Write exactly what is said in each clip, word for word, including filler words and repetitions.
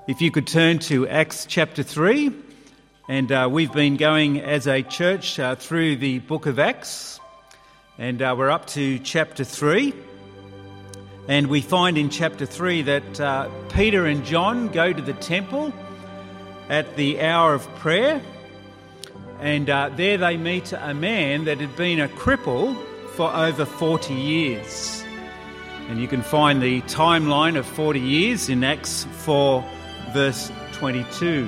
If you could turn to Acts chapter three, and uh, we've been going as a church uh, through the book of Acts, and uh, we're up to chapter three, and we find in chapter three that uh, Peter and John go to the temple at the hour of prayer, and uh, there they meet a man that had been a cripple for over forty years. And you can find the timeline of forty years in Acts four, verse twenty-two.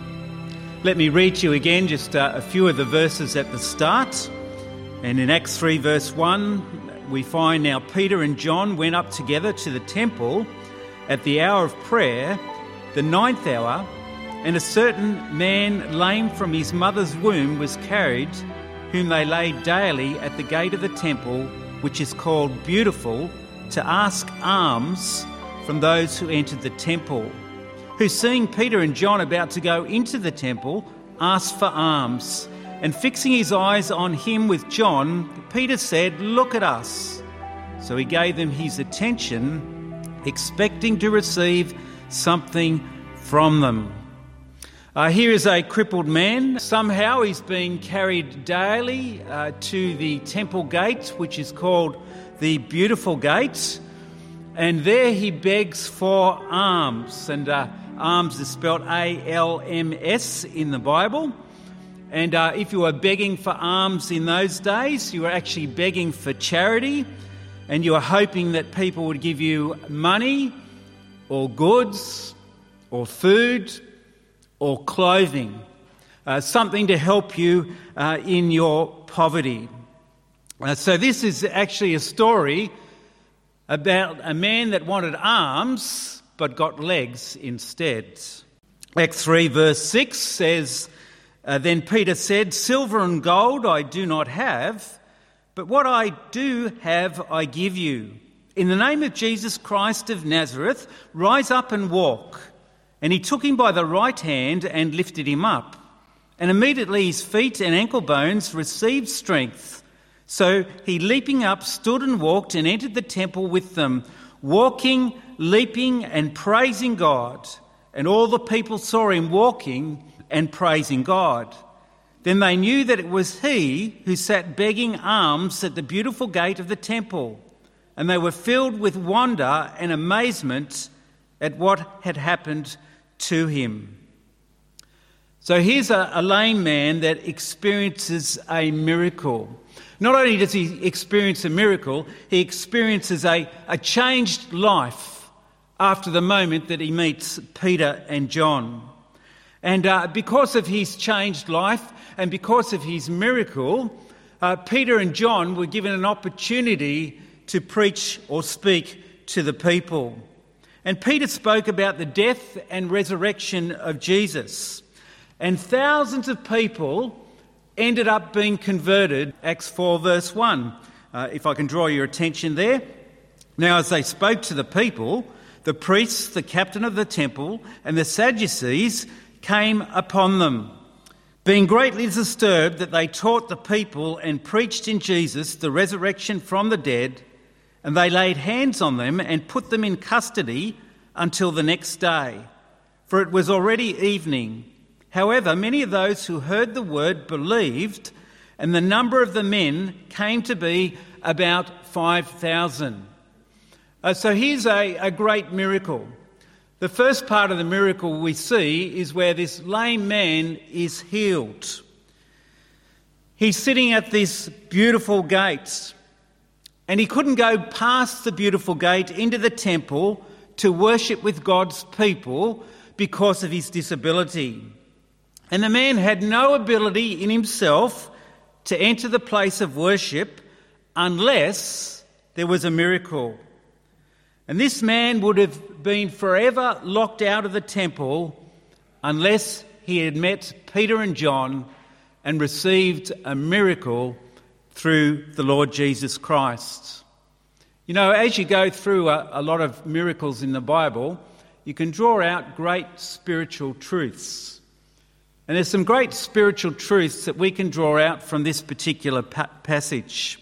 Let me read you again just uh, a few of the verses at the start. And in Acts three, verse one, we find, "Now Peter and John went up together to the temple at the hour of prayer, the ninth hour, and a certain man lame from his mother's womb was carried, whom they laid daily at the gate of the temple, which is called Beautiful, to ask alms from those who entered the temple, who, seeing Peter and John about to go into the temple, asked for alms. And fixing his eyes on him with John, Peter said, 'Look at us.' So he gave them his attention, expecting to receive something from them." Uh, here is a crippled man. Somehow he's being carried daily uh, to the temple gate, which is called the Beautiful Gate. And there he begs for alms. And uh, alms is spelled A L M S in the Bible. And uh, if you were begging for alms in those days, you were actually begging for charity. And you were hoping that people would give you money or goods or food or clothing, uh, something to help you uh, in your poverty. Uh, so this is actually a story about a man that wanted arms but got legs instead. Acts three verse six says, uh, "Then Peter said, 'Silver and gold I do not have, but what I do have I give you. In the name of Jesus Christ of Nazareth, rise up and walk.' And he took him by the right hand and lifted him up. And immediately his feet and ankle bones received strength. So he, leaping up, stood and walked and entered the temple with them, walking, leaping and praising God. And all the people saw him walking and praising God. Then they knew that it was he who sat begging alms at the Beautiful Gate of the temple. And they were filled with wonder and amazement at what had happened to him." So here's a, a lame man that experiences a miracle. Not only does he experience a miracle, he experiences a, a changed life after the moment that he meets Peter and John. And uh, because of his changed life and because of his miracle, uh, Peter and John were given an opportunity to preach or speak to the people. And Peter spoke about the death and resurrection of Jesus. And thousands of people ended up being converted. Acts four verse one, uh, if I can draw your attention there. "Now as they spoke to the people, the priests, the captain of the temple, and the Sadducees came upon them, being greatly disturbed that they taught the people and preached in Jesus the resurrection from the dead. And they laid hands on them and put them in custody until the next day, for it was already evening. However, many of those who heard the word believed, and the number of the men came to be about five thousand. Uh, so here's a, a great miracle. The first part of the miracle we see is where this lame man is healed. He's sitting at this beautiful gate. And he couldn't go past the Beautiful Gate into the temple to worship with God's people because of his disability. And the man had no ability in himself to enter the place of worship unless there was a miracle. And this man would have been forever locked out of the temple unless he had met Peter and John and received a miracle through the Lord Jesus Christ. You know, as you go through a, a lot of miracles in the Bible, you can draw out great spiritual truths. And there's some great spiritual truths that we can draw out from this particular pa- passage.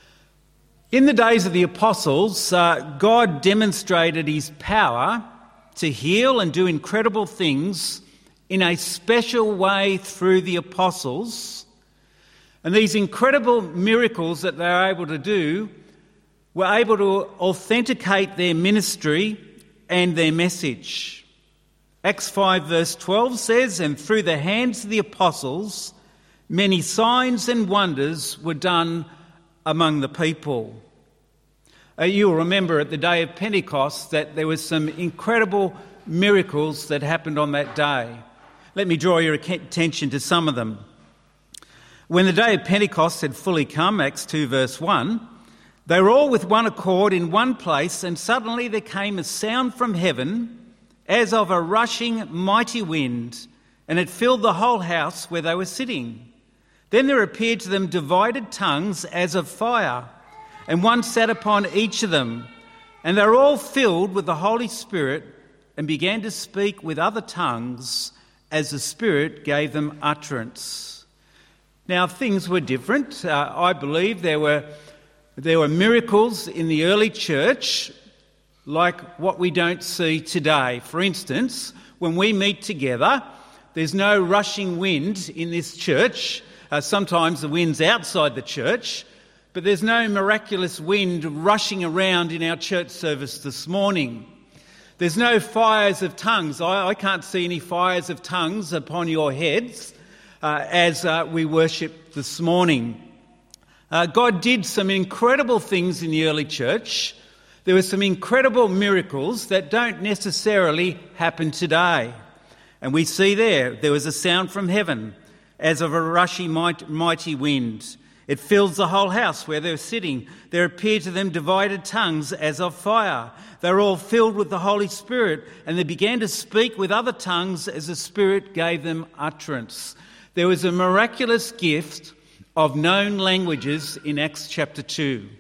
In the days of the apostles, uh, God demonstrated his power to heal and do incredible things in a special way through the apostles. And these incredible miracles that they were able to do were able to authenticate their ministry and their message. Acts five verse twelve says, "And through the hands of the apostles, many signs and wonders were done among the people." Uh, you'll remember at the day of Pentecost that there was some incredible miracles that happened on that day. Let me draw your attention to some of them. When the day of Pentecost had fully come, Acts two verse one, "They were all with one accord in one place, and suddenly there came a sound from heaven as of a rushing mighty wind, and it filled the whole house where they were sitting. Then there appeared to them divided tongues as of fire, and one sat upon each of them. And they were all filled with the Holy Spirit and began to speak with other tongues as the Spirit gave them utterance." Now, things were different. Uh, I believe there were, there were miracles in the early church like what we don't see today. For instance, when we meet together, there's no rushing wind in this church. Uh, sometimes the wind's outside the church, but there's no miraculous wind rushing around in our church service this morning. There's no fires of tongues. I, I can't see any fires of tongues upon your heads uh, as uh, we worship this morning. Uh, God did some incredible things in the early church. There were some incredible miracles that don't necessarily happen today. And we see there, there was a sound from heaven as of a rushing mighty wind. It fills the whole house where they were sitting. There appeared to them divided tongues as of fire. They were all filled with the Holy Spirit, and they began to speak with other tongues as the Spirit gave them utterance. There was a miraculous gift of known languages in Acts chapter two.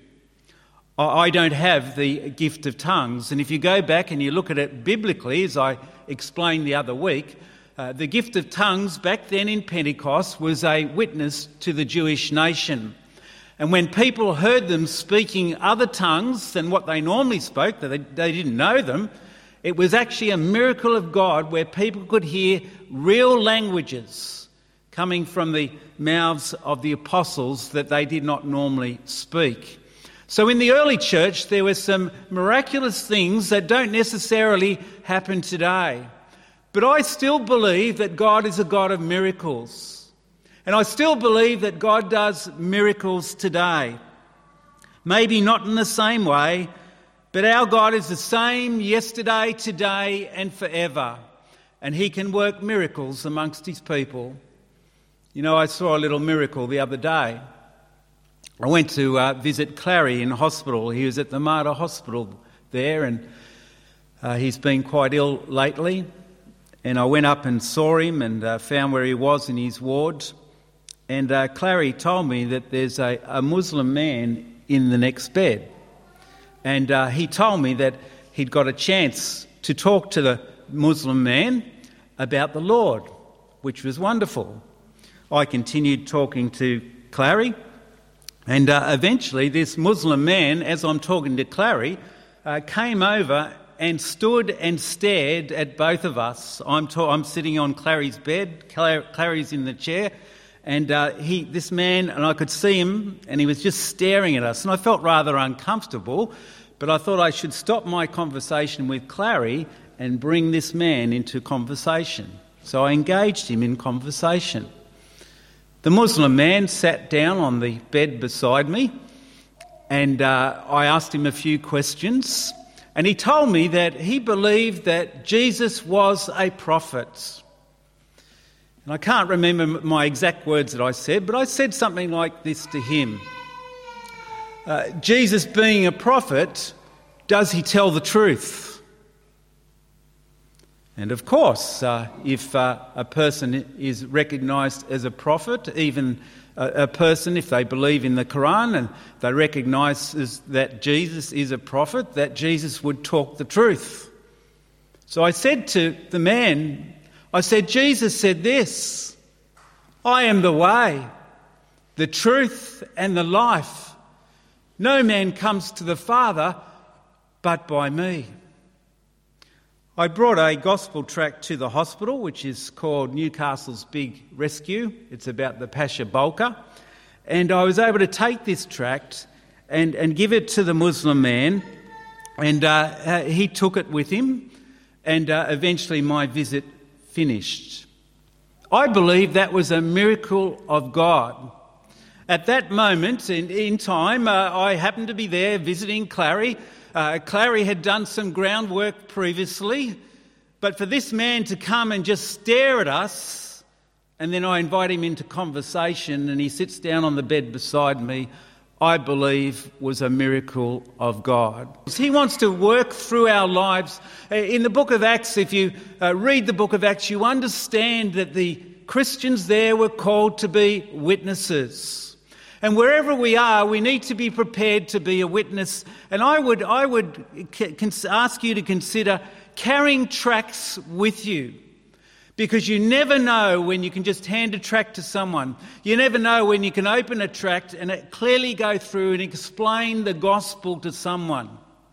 I don't have the gift of tongues, and if you go back and you look at it biblically, as I explained the other week, uh, the gift of tongues back then in Pentecost was a witness to the Jewish nation. And when people heard them speaking other tongues than what they normally spoke, that they, they didn't know them, it was actually a miracle of God where people could hear real languages coming from the mouths of the apostles that they did not normally speak. So in the early church, there were some miraculous things that don't necessarily happen today. But I still believe that God is a God of miracles. And I still believe that God does miracles today. Maybe not in the same way, but our God is the same yesterday, today and forever. And he can work miracles amongst his people. You know, I saw a little miracle the other day. I went to uh, visit Clary in hospital. He was at the Mater Hospital there, and uh, he's been quite ill lately. And I went up and saw him and uh, found where he was in his ward. And uh, Clary told me that there's a, a Muslim man in the next bed. And uh, he told me that he'd got a chance to talk to the Muslim man about the Lord, which was wonderful. I continued talking to Clary. And uh, eventually this Muslim man, as I'm talking to Clary, uh, came over and stood and stared at both of us. I'm, ta- I'm sitting on Clary's bed, Clar- Clary's in the chair, and uh, he, this man, and I could see him, and he was just staring at us. And I felt rather uncomfortable, but I thought I should stop my conversation with Clary and bring this man into conversation. So I engaged him in conversation. The Muslim man sat down on the bed beside me, and uh, I asked him a few questions, and he told me that he believed that Jesus was a prophet. And I can't remember my exact words that I said, but I said something like this to him. Uh, Jesus being a prophet, does he tell the truth? And of course, uh, if uh, a person is recognised as a prophet, even a, a person, if they believe in the Quran and they recognise that Jesus is a prophet, that Jesus would talk the truth. So I said to the man, I said, Jesus said this, I am the way, the truth and the life. No man comes to the Father but by me. I brought a gospel tract to the hospital, which is called Newcastle's Big Rescue. It's about the Pasha Bolka. And I was able to take this tract and, and give it to the Muslim man. And uh, he took it with him. And uh, eventually my visit finished. I believe that was a miracle of God. At that moment in, in time, uh, I happened to be there visiting Clary. Uh, Clary had done some groundwork previously, but for this man to come and just stare at us, and then I invite him into conversation and he sits down on the bed beside me, I believe was a miracle of God. He wants to work through our lives. In the book of Acts, if you uh, read the book of Acts, you understand that the Christians there were called to be witnesses. And wherever we are, we need to be prepared to be a witness. And I would, I would ask you to consider carrying tracts with you, because you never know when you can just hand a tract to someone. You never know when you can open a tract and it clearly go through and explain the gospel to someone.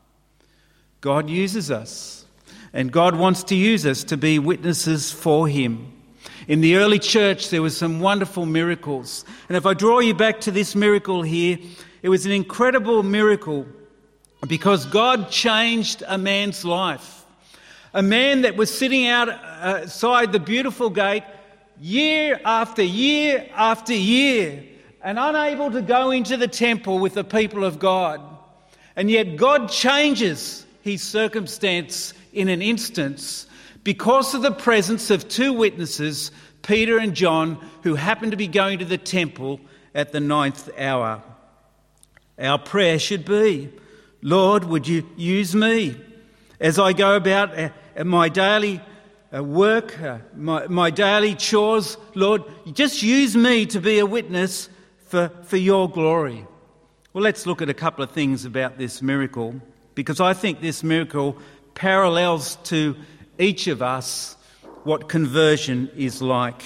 God uses us, and God wants to use us to be witnesses for him. In the early church, there were some wonderful miracles. And if I draw you back to this miracle here, it was an incredible miracle because God changed a man's life. A man that was sitting outside the beautiful gate year after year after year and unable to go into the temple with the people of God. And yet God changes his circumstance in an instance because of the presence of two witnesses, Peter and John, who happened to be going to the temple at the ninth hour. Our prayer should be, Lord, would you use me as I go about my daily work, my, my daily chores. Lord, just use me to be a witness for, for your glory. Well, let's look at a couple of things about this miracle, because I think this miracle parallels to each of us what conversion is like.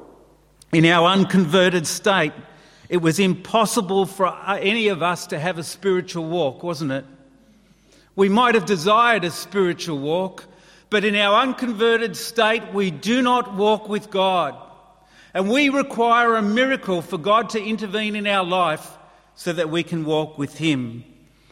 In our unconverted state, it was impossible for any of us to have a spiritual walk, wasn't it? We might have desired a spiritual walk, but in our unconverted state, we do not walk with God. And we require a miracle for God to intervene in our life so that we can walk with him.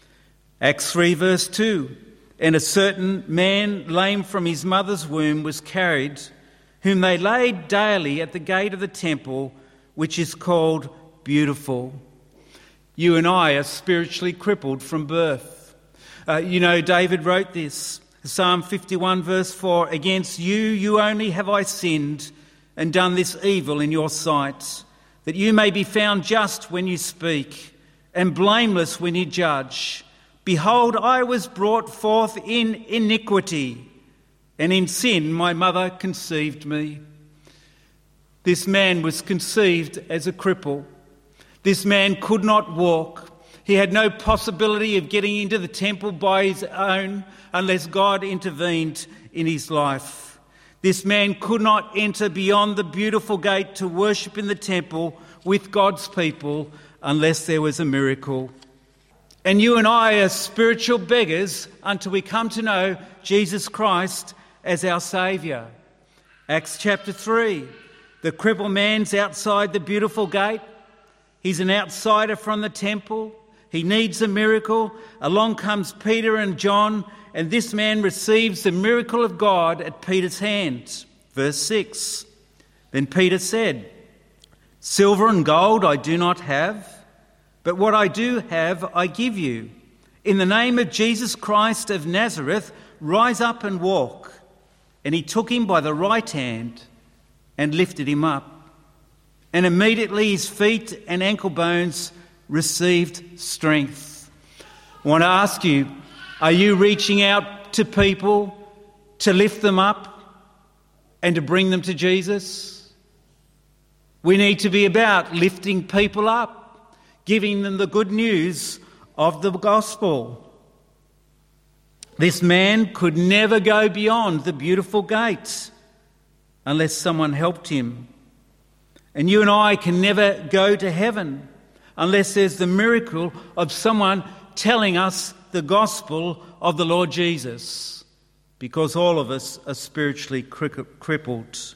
Acts three verse two. And a certain man, lame from his mother's womb, was carried, whom they laid daily at the gate of the temple, which is called Beautiful. You and I are spiritually crippled from birth. Uh, you know, David wrote this, Psalm fifty-one verse four, against you, you only have I sinned and done this evil in your sight, that you may be found just when you speak and blameless when you judge. Behold, I was brought forth in iniquity, and in sin my mother conceived me. This man was conceived as a cripple. This man could not walk. He had no possibility of getting into the temple by his own unless God intervened in his life. This man could not enter beyond the beautiful gate to worship in the temple with God's people unless there was a miracle. And you and I are spiritual beggars until we come to know Jesus Christ as our Saviour. Acts chapter three. The crippled man's outside the beautiful gate. He's an outsider from the temple. He needs a miracle. Along comes Peter and John, and this man receives the miracle of God at Peter's hand. Verse six. Then Peter said, silver and gold I do not have, but what I do have, I give you. In the name of Jesus Christ of Nazareth, rise up and walk. And he took him by the right hand and lifted him up. And immediately his feet and ankle bones received strength. I want to ask you, are you reaching out to people to lift them up and to bring them to Jesus? We need to be about lifting people up, giving them the good news of the gospel. This man could never go beyond the beautiful gate unless someone helped him. And you and I can never go to heaven unless there's the miracle of someone telling us the gospel of the Lord Jesus. because all of us are spiritually crippled.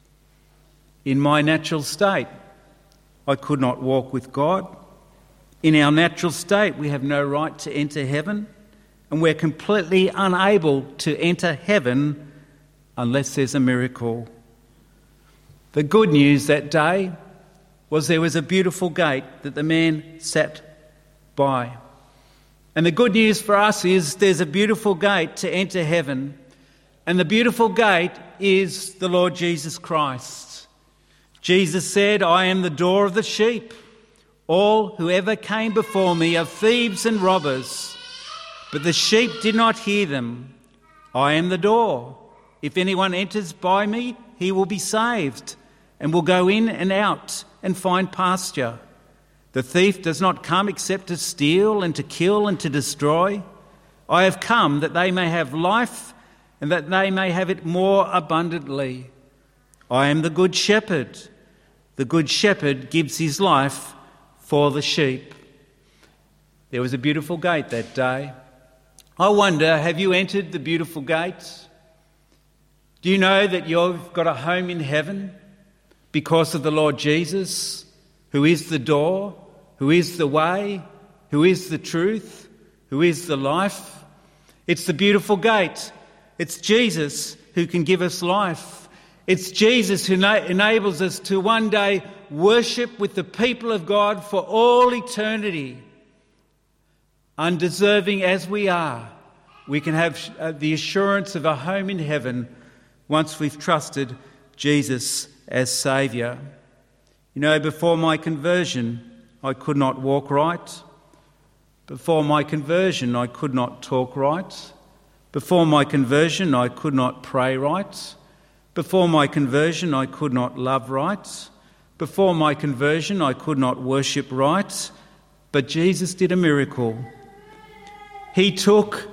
In my natural state, I could not walk with God. In our natural state, we have no right to enter heaven, and we're completely unable to enter heaven unless there's a miracle. The good news that day was there was a beautiful gate that the man sat by. And the good news for us is there's a beautiful gate to enter heaven, and the beautiful gate is the Lord Jesus Christ. Jesus said, "I am the door of the sheep. All who ever came before me are thieves and robbers, but the sheep did not hear them. I am the door. If anyone enters by me, he will be saved, and will go in and out and find pasture. The thief does not come except to steal and to kill and to destroy. I have come that they may have life and that they may have it more abundantly. I am the good shepherd. The good shepherd gives his life for the sheep." There was a beautiful gate that day. I wonder, have you entered the beautiful gate? Do you know that you've got a home in heaven because of the Lord Jesus, who is the door, who is the way, who is the truth, who is the life? It's the beautiful gate. It's Jesus who can give us life. It's Jesus who na- enables us to one day worship with the people of God for all eternity. Undeserving as we are, we can have uh, the assurance of a home in heaven once we've trusted Jesus as Saviour. You know, before my conversion, I could not walk right. Before my conversion, I could not talk right. Before my conversion, I could not pray right. Before my conversion, I could not love right. Before my conversion, I could not worship right. But Jesus did a miracle. He took,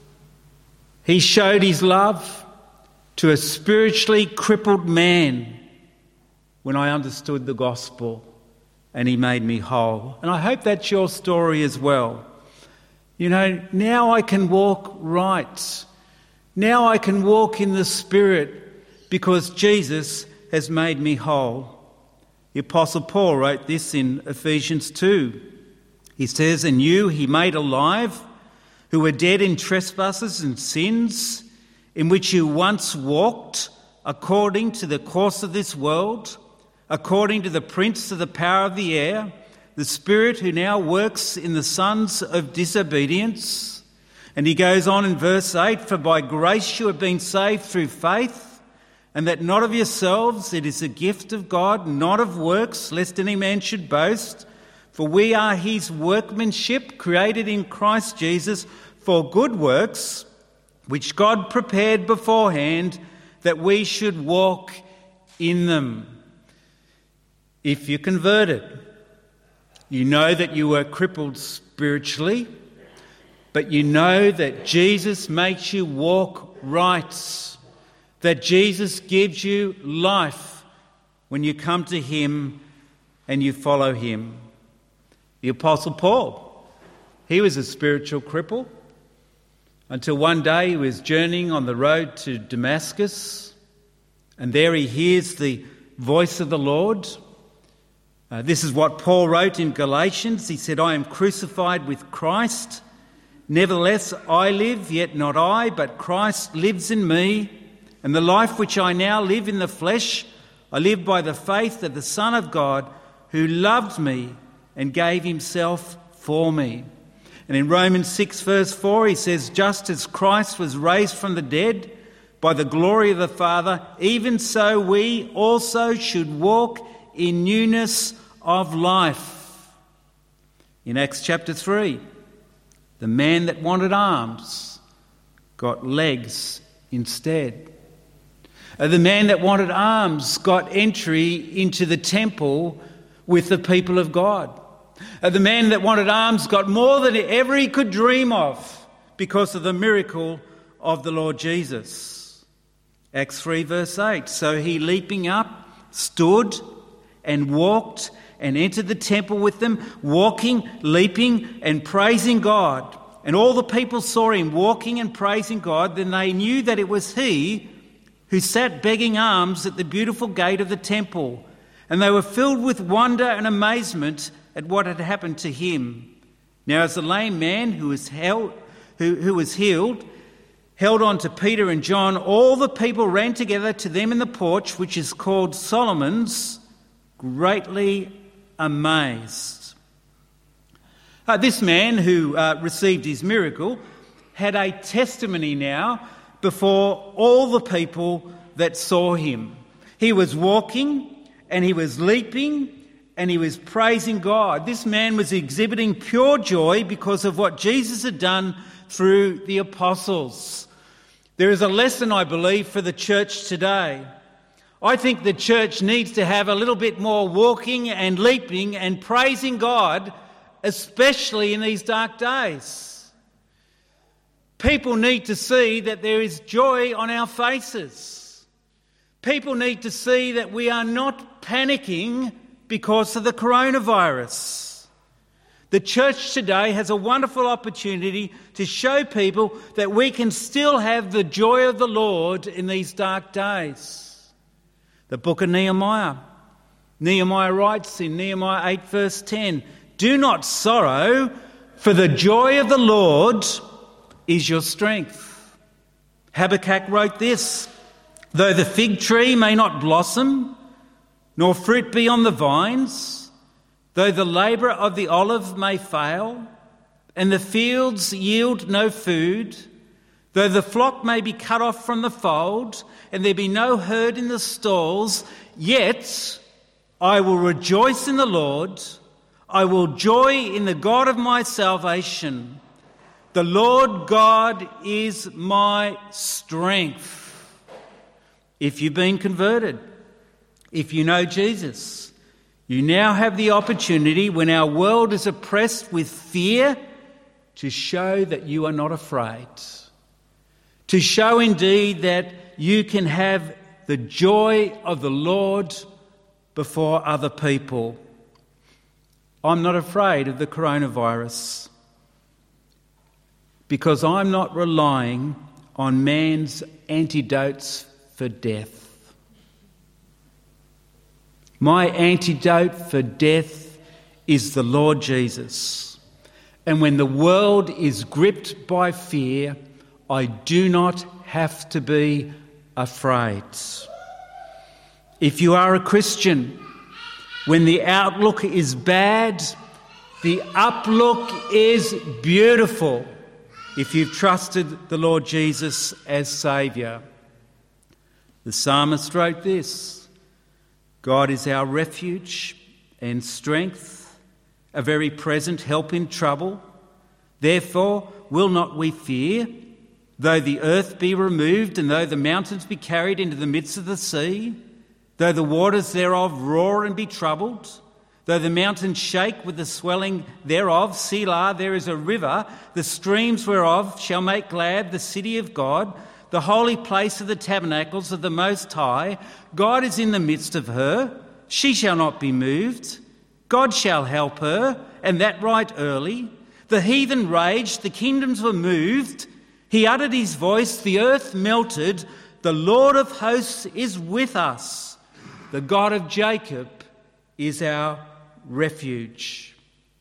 he showed his love to a spiritually crippled man when I understood the gospel, and he made me whole. And I hope that's your story as well. You know, now I can walk right. Now I can walk in the Spirit because Jesus has made me whole. The Apostle Paul wrote this in Ephesians two. He says, "And you he made alive, who were dead in trespasses and sins, in which you once walked according to the course of this world, according to the prince of the power of the air, the spirit who now works in the sons of disobedience." And he goes on in verse eight, "For by grace you have been saved through faith, and that not of yourselves, it is a gift of God, not of works, lest any man should boast. For we are his workmanship, created in Christ Jesus for good works, which God prepared beforehand that we should walk in them." If you're converted, you know that you were crippled spiritually, but you know that Jesus makes you walk right, that Jesus gives you life when you come to him and you follow him. The Apostle Paul, he was a spiritual cripple until one day he was journeying on the road to Damascus, and there he hears the voice of the Lord. Uh, this is what Paul wrote in Galatians. He said, "I am crucified with Christ. Nevertheless, I live, yet not I, but Christ lives in me. And the life which I now live in the flesh, I live by the faith of the Son of God, who loved me and gave himself for me." And in Romans six verse four, he says, "Just as Christ was raised from the dead by the glory of the Father, even so we also should walk in newness of life." In Acts chapter three, the man that wanted arms got legs instead. Uh, the man that wanted arms got entry into the temple with the people of God. Uh, the man that wanted arms got more than ever he could dream of because of the miracle of the Lord Jesus. Acts three verse eight, "So he leaping up stood and walked and entered the temple with them, walking, leaping and praising God. and all the people saw him walking and praising God, then they knew that it was he who sat begging alms at the beautiful gate of the temple. And they were filled with wonder and amazement at what had happened to him. Now as the lame man who was held, who, who was healed, held on to Peter and John, all the people ran together to them in the porch, which is called Solomon's, greatly amazed. Uh, this man who uh, received his miracle had a testimony now before all the people that saw him. He was walking and he was leaping and he was praising God. This man was exhibiting pure joy because of what Jesus had done through the apostles. There is a lesson, I believe, for the church today. I think the church needs to have a little bit more walking and leaping and praising God, especially in these dark days. People need to see that there is joy on our faces. People need to see that we are not panicking because of the coronavirus. The church today has a wonderful opportunity to show people that we can still have the joy of the Lord in these dark days. The book of Nehemiah. Nehemiah writes in Nehemiah eight verse ten, "Do not sorrow, for the joy of the Lord is your strength." Habakkuk wrote this, "Though the fig tree may not blossom, nor fruit be on the vines, though the labour of the olive may fail, and the fields yield no food, though the flock may be cut off from the fold, and there be no herd in the stalls, yet I will rejoice in the Lord, I will joy in the God of my salvation. The Lord God is my strength." If you've been converted, if you know Jesus, you now have the opportunity, when our world is oppressed with fear, to show that you are not afraid. To show indeed that you can have the joy of the Lord before other people. I'm not afraid of the coronavirus because I'm not relying on man's antidotes for death. My antidote for death is the Lord Jesus. And when the world is gripped by fear, I do not have to be afraid. If you are a Christian, when the outlook is bad, the uplook is beautiful if you've trusted the Lord Jesus as Saviour. The psalmist wrote this, "God is our refuge and strength, a very present help in trouble. Therefore will not we fear, though the earth be removed, and though the mountains be carried into the midst of the sea, though the waters thereof roar and be troubled, though the mountains shake with the swelling thereof. Selah, there is a river, the streams whereof shall make glad the city of God, the holy place of the tabernacles of the Most High. God is in the midst of her. She shall not be moved. God shall help her, and that right early. The heathen raged, the kingdoms were moved. He uttered his voice, the earth melted. The Lord of hosts is with us. The God of Jacob is our refuge."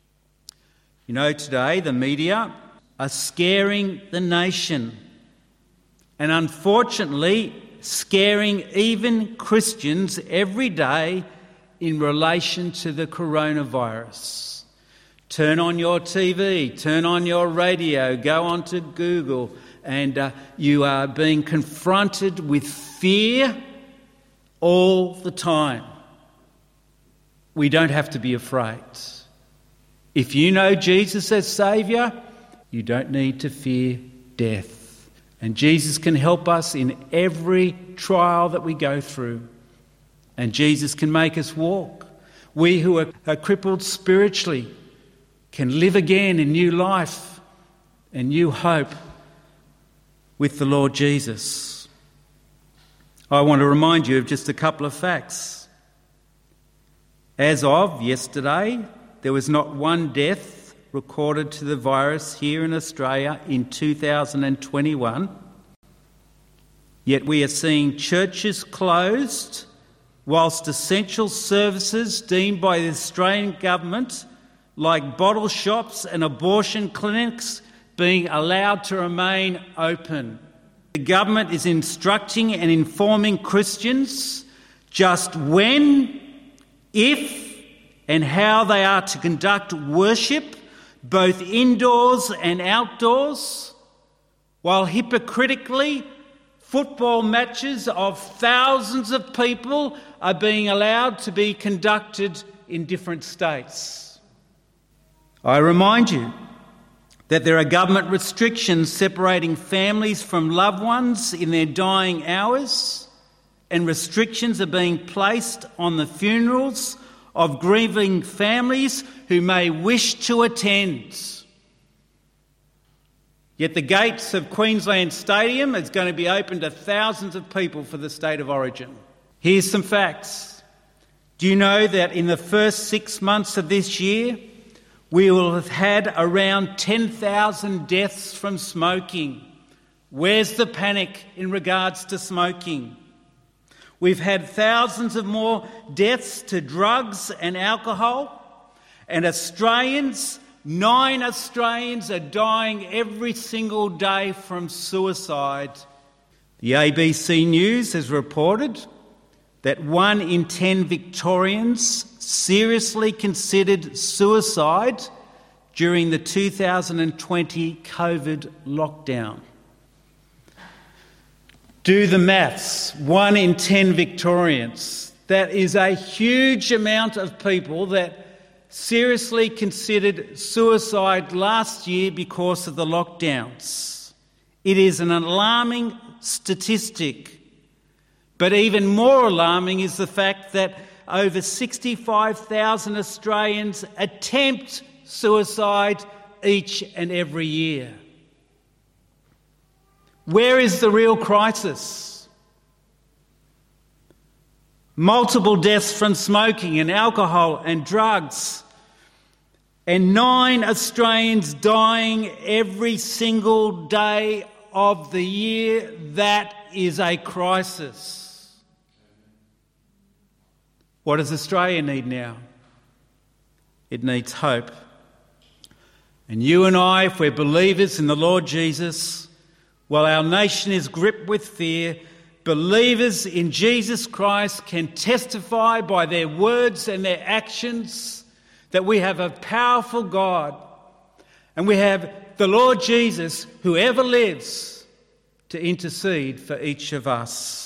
You know, today the media are scaring the nation, and unfortunately scaring even Christians every day in relation to the coronavirus. Turn on your T V, turn on your radio, go onto Google, and uh, you are being confronted with fear all the time. We don't have to be afraid. If you know Jesus as Saviour, you don't need to fear death. And Jesus can help us in every trial that we go through. And Jesus can make us walk. We who are, are crippled spiritually can live again in new life and new hope with the Lord Jesus. I want to remind you of just a couple of facts. As of yesterday, there was not one death recorded to the virus here in Australia in two thousand twenty-one. Yet we are seeing churches closed, whilst essential services deemed by the Australian government, like bottle shops and abortion clinics, being allowed to remain open. The government is instructing and informing Christians just when, if, and how they are to conduct worship, both indoors and outdoors, while hypocritically football matches of thousands of people are being allowed to be conducted in different states. I remind you that there are government restrictions separating families from loved ones in their dying hours, and restrictions are being placed on the funerals of grieving families who may wish to attend. Yet the gates of Queensland Stadium is going to be open to thousands of people for the State of Origin. Here's some facts. Do you know that in the first six months of this year, we will have had around ten thousand deaths from smoking? Where's the panic in regards to smoking? We've had thousands of more deaths to drugs and alcohol, and Australians, nine Australians are dying every single day from suicide. The A B C News has reported that one in ten Victorians seriously considered suicide during the two thousand twenty COVID lockdown. Do the maths. One in ten Victorians. That is a huge amount of people that seriously considered suicide last year because of the lockdowns. It is an alarming statistic. But even more alarming is the fact that over sixty-five thousand Australians attempt suicide each and every year. Where is the real crisis? Multiple deaths from smoking and alcohol and drugs, and nine Australians dying every single day of the year. That is a crisis. What does Australia need now? It needs hope. And you and I, if we're believers in the Lord Jesus, while our nation is gripped with fear, believers in Jesus Christ can testify by their words and their actions that we have a powerful God, and we have the Lord Jesus, who ever lives, to intercede for each of us.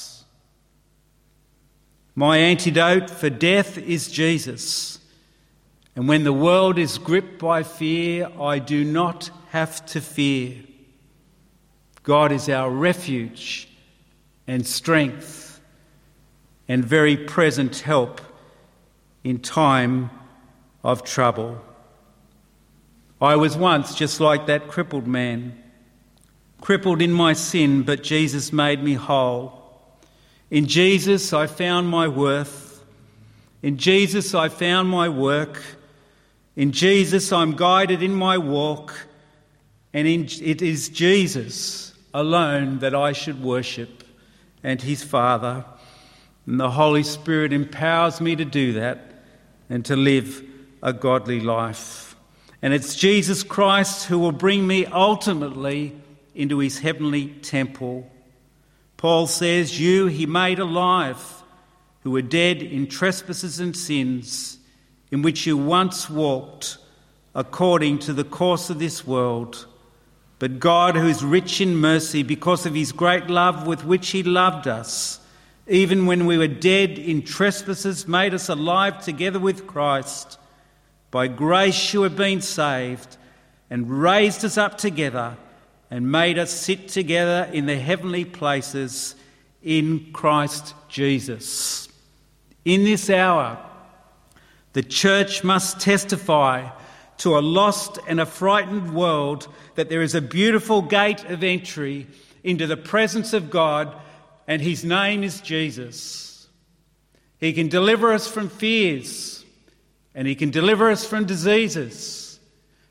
My antidote for death is Jesus. And when the world is gripped by fear, I do not have to fear. God is our refuge and strength and very present help in time of trouble. I was once just like that crippled man, crippled in my sin, but Jesus made me whole. In Jesus I found my worth. In Jesus I found my work. In Jesus I'm guided in my walk. And in, it is Jesus alone that I should worship, and his Father. And the Holy Spirit empowers me to do that and to live a godly life. And it's Jesus Christ who will bring me ultimately into his heavenly temple. Paul says, you he made alive, who were dead in trespasses and sins, in which you once walked according to the course of this world. But God, who is rich in mercy, because of his great love with which he loved us, even when we were dead in trespasses, made us alive together with Christ. By grace you have been saved, and raised us up together, and made us sit together in the heavenly places in Christ Jesus. In this hour, the church must testify to a lost and a frightened world that there is a beautiful gate of entry into the presence of God, and his name is Jesus. He can deliver us from fears, and he can deliver us from diseases,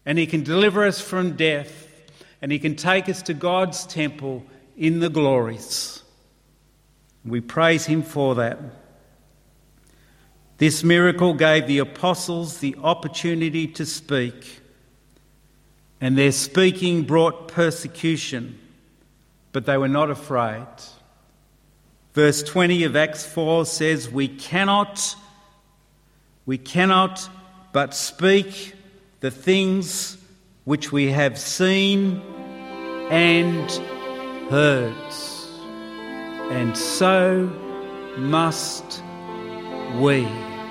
and he can deliver us from death, and he can take us to God's temple in the glories. We praise him for that. This miracle gave the apostles the opportunity to speak, and their speaking brought persecution, but they were not afraid. Verse twenty of Acts four says, We cannot, we cannot but speak the things which we have seen and heard, and so must we.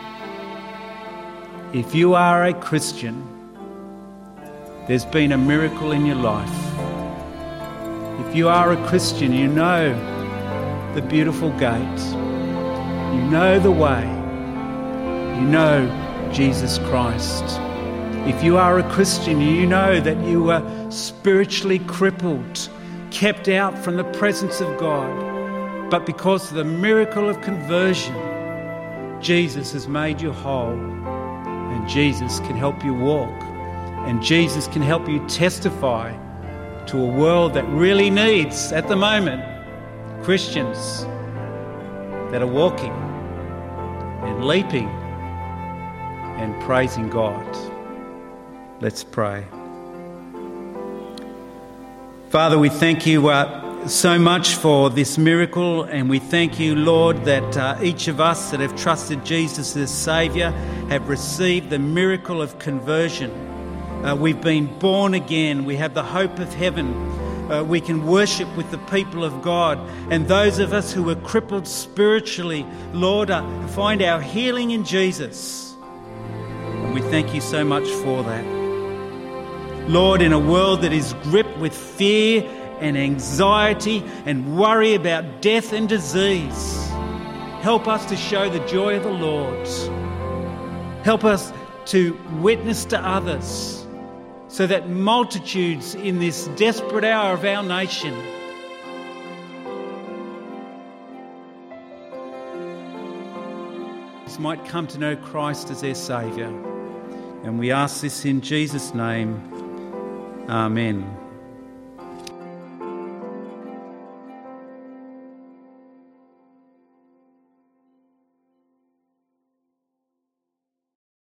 If you are a Christian, there's been a miracle in your life. If you are a Christian, you know the beautiful gate. You know the way. You know Jesus Christ. If you are a Christian, you know that you were spiritually crippled, kept out from the presence of God. But because of the miracle of conversion, Jesus has made you whole. And Jesus can help you walk. And Jesus can help you testify to a world that really needs, at the moment, Christians that are walking and leaping and praising God. Let's pray. Father, we thank you uh, so much for this miracle, and we thank you, Lord, that uh, each of us that have trusted Jesus as Saviour have received the miracle of conversion. Uh, we've been born again. We have the hope of heaven. Uh, we can worship with the people of God. And those of us who are crippled spiritually, Lord, uh, find our healing in Jesus. And we thank you so much for that. Lord, in a world that is gripped with fear and anxiety and worry about death and disease, help us to show the joy of the Lord. Help us to witness to others, so that multitudes in this desperate hour of our nation might come to know Christ as their Saviour. And we ask this in Jesus' name. Amen.